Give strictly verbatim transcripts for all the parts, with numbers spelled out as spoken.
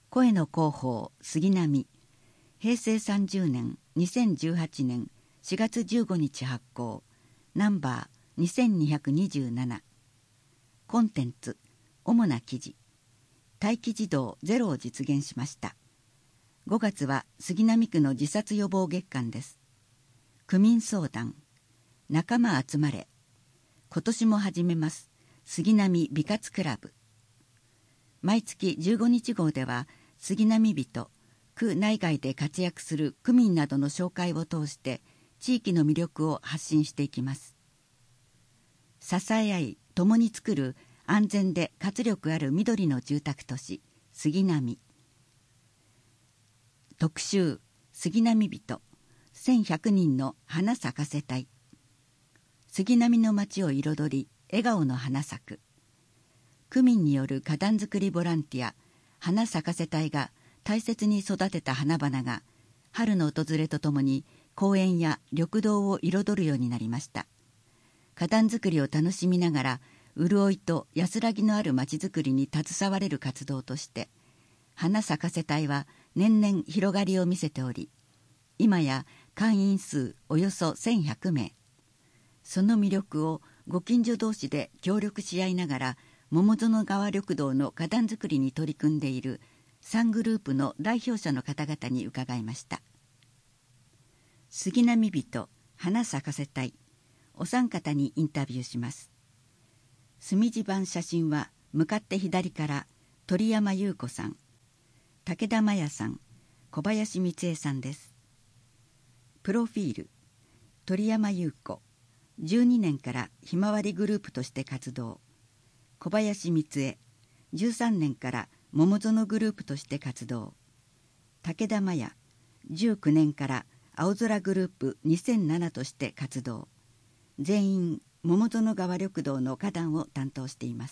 声の広報杉並、へいせいさんじゅうねんにせんじゅうはちねんしがつじゅうごにち発行、ナンバーにせんにひゃくにじゅうなな。コンテンツ、主な記事、待機児童ゼロを実現しました。ごがつは杉並区の自殺予防月間です。区民相談、仲間集まれ、今年も始めます杉並美活クラブ。毎月じゅうごにち号では杉並人、区内外で活躍する区民などの紹介を通して地域の魅力を発信していきます。支え合い共に作る安全で活力ある緑の住宅都市杉並。特集、杉並人せんひゃくにんの花咲かせたい。杉並の街を彩り笑顔の花咲く。区民による花壇作りボランティア花咲かせ隊が大切に育てた花々が春の訪れとともに公園や緑道を彩るようになりました。花壇作りを楽しみながら潤いと安らぎのある街づくりに携われる活動として花咲かせ隊は年々広がりを見せており、今や会員数およそせんひゃくめい。その魅力をご近所同士で協力し合いながら桃園川緑道の花壇作りに取り組んでいるさんグループの代表者の方々に伺いました。杉並人花咲かせたい、お三方にインタビューします。墨地版写真は向かって左から鳥山優子さん、武田真也さん、小林光恵さんです。プロフィール、鳥山優子、じゅうにねんからひまわりグループとして活動。小林光恵、じゅうさんねんから桃園グループとして活動。武田真也、じゅうきゅうねんから青空グループにせんななとして活動。全員桃園川緑道の花壇を担当しています。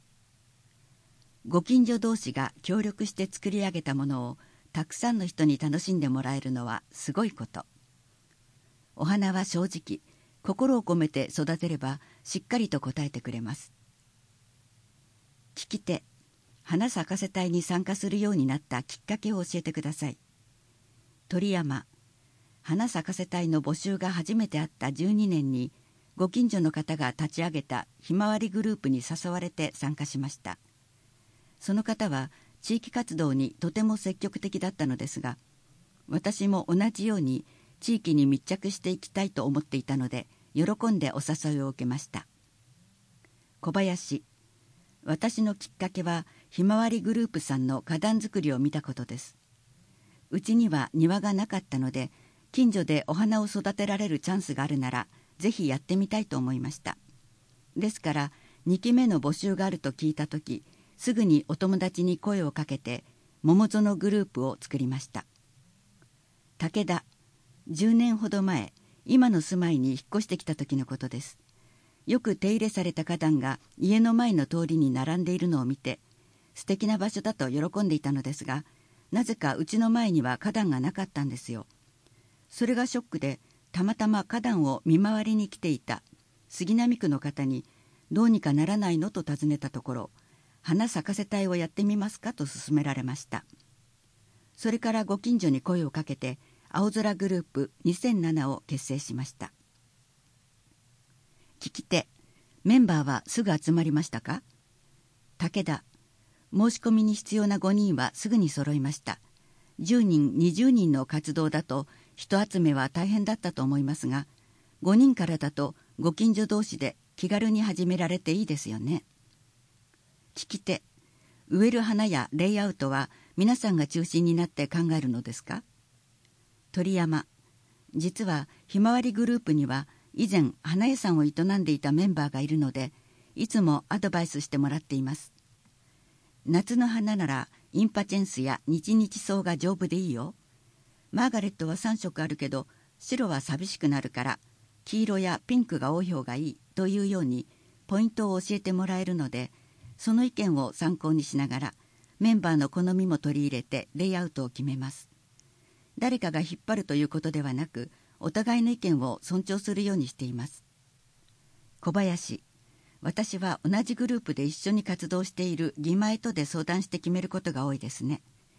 ご近所同士が協力して作り上げたものをたくさんの人に楽しんでもらえるのはすごいこと。お花は正直心を込めて育てればしっかりと応えてくれます。聞き手、花咲かせ隊に参加するようになったきっかけを教えてください。鳥山、花咲かせ隊の募集が初めてあったじゅうにねんにご近所の方が立ち上げたひまわりグループに誘われて参加しました。その方は地域活動にとても積極的だったのですが、私も同じように地域に密着していきたいと思っていたので喜んでお誘いを受けました。小林、私のきっかけはひまわりグループさんの花壇作りを見たことです。うちには庭がなかったので近所でお花を育てられるチャンスがあるならぜひやってみたいと思いました。ですからにきめの募集があると聞いたとき、すぐにお友達に声をかけて桃園グループを作りました。武田、じゅうねんほど前、今の住まいに引っ越してきた時のことです。よく手入れされた花壇が家の前の通りに並んでいるのを見て、素敵な場所だと喜んでいたのですが、なぜかうちの前には花壇がなかったんですよ。それがショックで、たまたま花壇を見回りに来ていた杉並区の方にどうにかならないのと尋ねたところ、花咲かせ隊をやってみますかと勧められました。それからご近所に声をかけて青空グループにせんななを結成しました。聞き手、メンバーはすぐ集まりましたか？武田、申し込みに必要なごにんはすぐに揃いました。じゅうにん、にじゅうにんの活動だと人集めは大変だったと思いますが、ごにんからだとご近所同士で気軽に始められていいですよね。聞き手、植える花やレイアウトは皆さんが中心になって考えるのですか？鳥山、実はひまわりグループには以前花屋さんを営んでいたメンバーがいるので、いつもアドバイスしてもらっています。夏の花ならインパチェンスや日々草が丈夫でいいよ。マーガレットはさんしょくあるけど白は寂しくなるから黄色やピンクが多い方がいいというようにポイントを教えてもらえるので、その意見を参考にしながらメンバーの好みも取り入れてレイアウトを決めます。誰かが引っ張るということではなく、お互いの意見を尊重するようにしています。小林、私は同じグループで一緒に活動している義前とで相談して決めることが多いですね。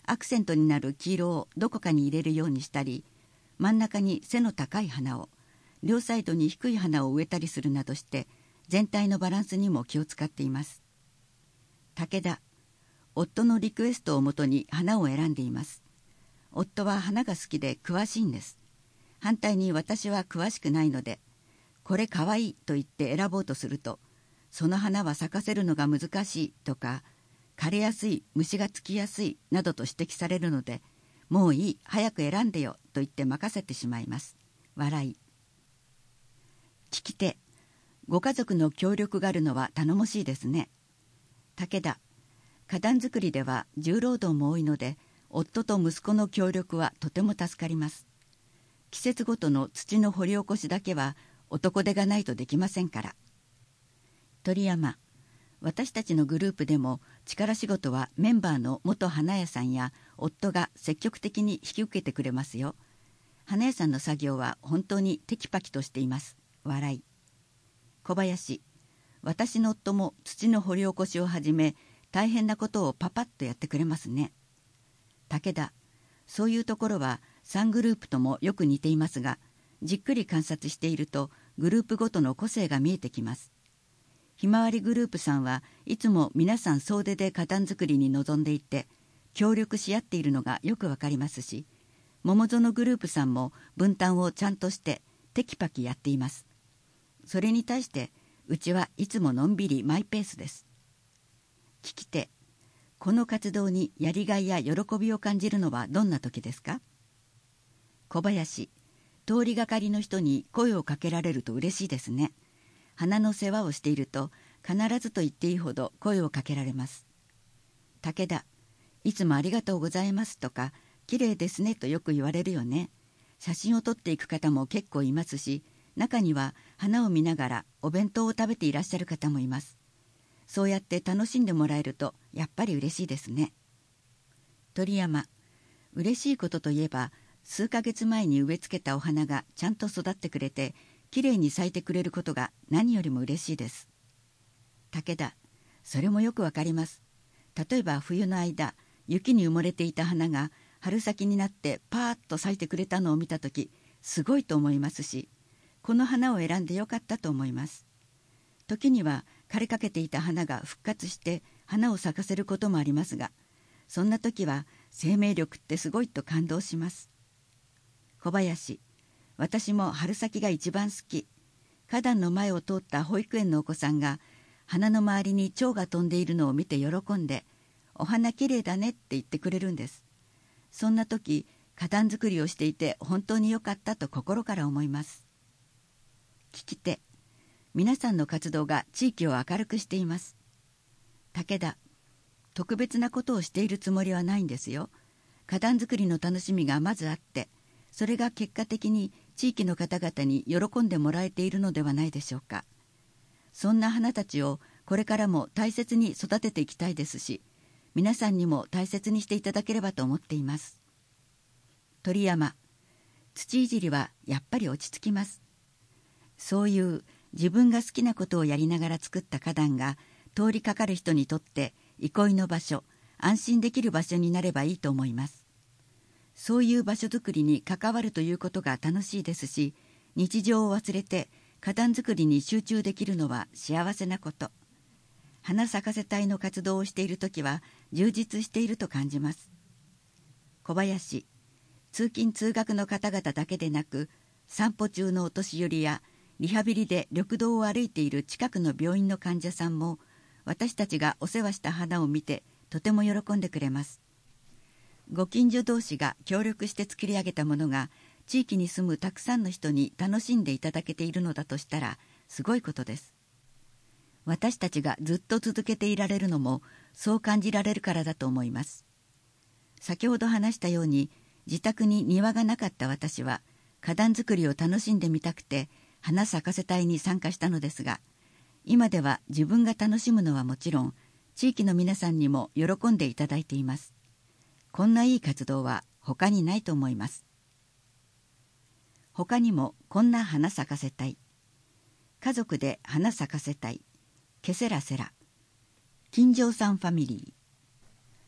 アクセントになる黄色をどこかに入れるようにしたり、真ん中に背の高い花を、両サイドに低い花を植えたりするなどして全体のバランスにも気を使っています。武田、夫のリクエストをもとに花を選んでいます。夫は花が好きで詳しいんです。反対に私は詳しくないので、これかわいいと言って選ぼうとすると、その花は咲かせるのが難しいとか、枯れやすい、虫がつきやすいなどと指摘されるので、もういい、早く選んでよと言って任せてしまいます。笑い。聞き手、ご家族の協力があるのは頼もしいですね。武田、花壇作りでは重労働も多いので、夫と息子の協力はとても助かります。季節ごとの土の掘り起こしだけは男手がないとできませんから。鳥山、私たちのグループでも力仕事はメンバーの元花屋さんや夫が積極的に引き受けてくれますよ。花屋さんの作業は本当にテキパキとしています。笑い。小林、私の夫も土の掘り起こしをはじめ大変なことをパパッとやってくれますね。武田、そういうところはさんグループともよく似ていますが、じっくり観察しているとグループごとの個性が見えてきます。ひまわりグループさんはいつも皆さん総出で花壇作りに臨んでいて、協力し合っているのがよくわかりますし、桃園グループさんも分担をちゃんとしてテキパキやっています。それに対してうちはいつものんびりマイペースです。聞き手、この活動にやりがいや喜びを感じるのはどんな時ですか？小林、通りがかりの人に声をかけられると嬉しいですね。花の世話をしていると必ずと言っていいほど声をかけられます。武田、いつもありがとうございますとか、きれいですねとよく言われるよね。写真を撮っていく方も結構いますし、中には花を見ながらお弁当を食べていらっしゃる方もいます。そうやって楽しんでもらえるとやっぱり嬉しいですね。鳥山、嬉しいことといえば、数ヶ月前に植え付けたお花がちゃんと育ってくれて、きれいに咲いてくれることが何よりも嬉しいです。武田、それもよくわかります。例えば冬の間、雪に埋もれていた花が春先になってパーッと咲いてくれたのを見たとき、すごいと思いますし、この花を選んでよかったと思います。時には枯れかけていた花が復活して花を咲かせることもありますが、そんな時は生命力ってすごいと感動します。小林、私も春先が一番好き。花壇の前を通った保育園のお子さんが花の周りに蝶が飛んでいるのを見て喜んで、お花きれいだねって言ってくれるんです。そんな時、花壇作りをしていて本当によかったと心から思います。聞き手、皆さんの活動が地域を明るくしています。武田、特別なことをしているつもりはないんですよ。花壇作りの楽しみがまずあって、それが結果的に地域の方々に喜んでもらえているのではないでしょうか。そんな花たちをこれからも大切に育てていきたいですし、皆さんにも大切にしていただければと思っています。鳥山、土いじりはやっぱり落ち着きます。そういう自分が好きなことをやりながら作った花壇が通りかかる人にとって憩いの場所、安心できる場所になればいいと思います。そういう場所づくりに関わるということが楽しいですし、日常を忘れて花壇作りに集中できるのは幸せなこと。花咲かせ隊の活動をしているときは充実していると感じます。小林、通勤通学の方々だけでなく、散歩中のお年寄りやリハビリで緑道を歩いている近くの病院の患者さんも、私たちがお世話した花を見てとても喜んでくれます。ご近所同士が協力して作り上げたものが地域に住むたくさんの人に楽しんでいただけているのだとしたらすごいことです。私たちがずっと続けていられるのもそう感じられるからだと思います。先ほど話したように、自宅に庭がなかった私は花壇作りを楽しんでみたくて花咲かせ隊に参加したのですが、今では自分が楽しむのはもちろん、地域の皆さんにも喜んでいただいています。こんないい活動は他にないと思います。他にもこんな花咲かせたい。家族で花咲かせたい。ケセラセラ。金城さんファミリー。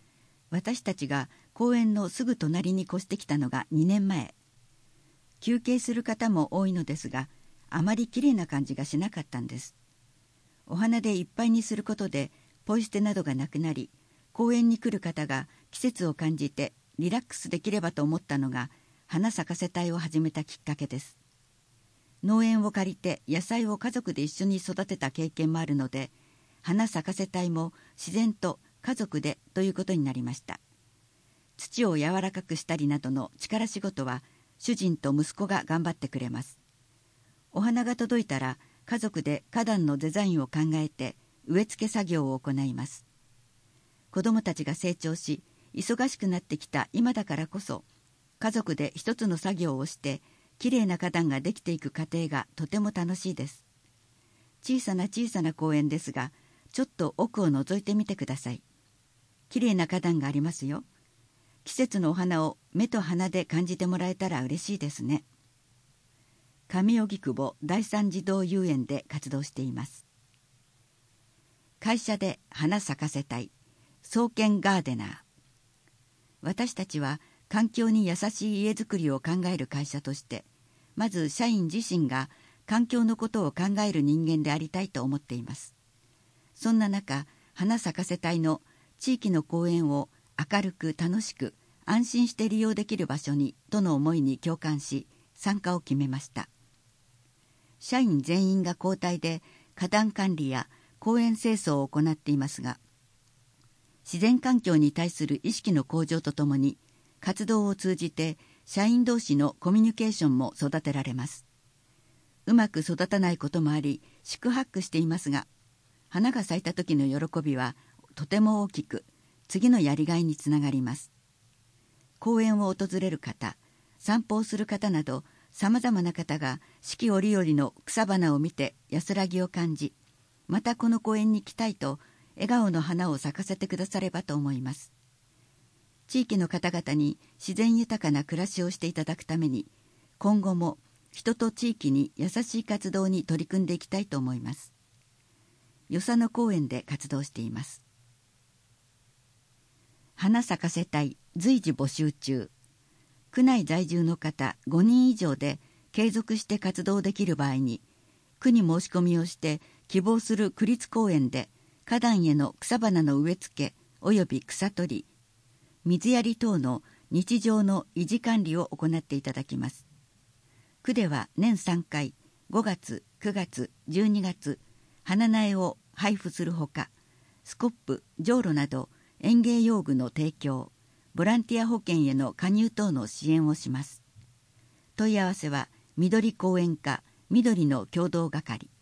私たちが公園のすぐ隣に越してきたのがにねんまえ。休憩する方も多いのですが、あまりきれいな感じがしなかったんです。お花でいっぱいにすることでポイ捨てなどがなくなり、公園に来る方が季節を感じてリラックスできればと思ったのが花咲かせ隊を始めたきっかけです。農園を借りて野菜を家族で一緒に育てた経験もあるので、花咲かせ隊も自然と家族でということになりました。土を柔らかくしたりなどの力仕事は主人と息子が頑張ってくれます。お花が届いたら家族で花壇のデザインを考えて植え付け作業を行います。子どもたちが成長し忙しくなってきた今だからこそ、家族で一つの作業をしてきれいな花壇ができていく過程がとても楽しいです。小さな小さな公園ですが、ちょっと奥を覗いてみてください。きれいな花壇がありますよ。季節のお花を目と鼻で感じてもらえたら嬉しいですね。上荻窪第三児童遊園で活動しています。会社で花咲かせたい創建ガーデナー。私たちは環境に優しい家づくりを考える会社として、まず社員自身が環境のことを考える人間でありたいと思っています。そんな中、花咲かせ隊の地域の公園を明るく楽しく安心して利用できる場所にとの思いに共感し、参加を決めました。社員全員が交代で花壇管理や公園清掃を行っていますが、自然環境に対する意識の向上とともに、活動を通じて社員同士のコミュニケーションも育てられます。うまく育たないこともあり、四苦八苦していますが、花が咲いた時の喜びはとても大きく、次のやりがいにつながります。公園を訪れる方、散歩をする方など、さまざまな方が四季折々の草花を見て安らぎを感じ、またこの公園に来たいと笑顔の花を咲かせてくださればと思います。地域の方々に自然豊かな暮らしをしていただくために、今後も人と地域に優しい活動に取り組んでいきたいと思います。与謝野公園で活動しています。花咲かせ隊随時募集中。区内在住の方ごにん以上で継続して活動できる場合に、区に申し込みをして希望する区立公園で花壇への草花の植え付けおよび草取り、水やり等の日常の維持管理を行っていただきます。区では年さんかい、ごがつ、くがつ、じゅうにがつ、花苗を配布するほか、スコップ、じょうろなど園芸用具の提供、ボランティア保険への加入等の支援をします。問い合わせは緑公園課緑の共同係。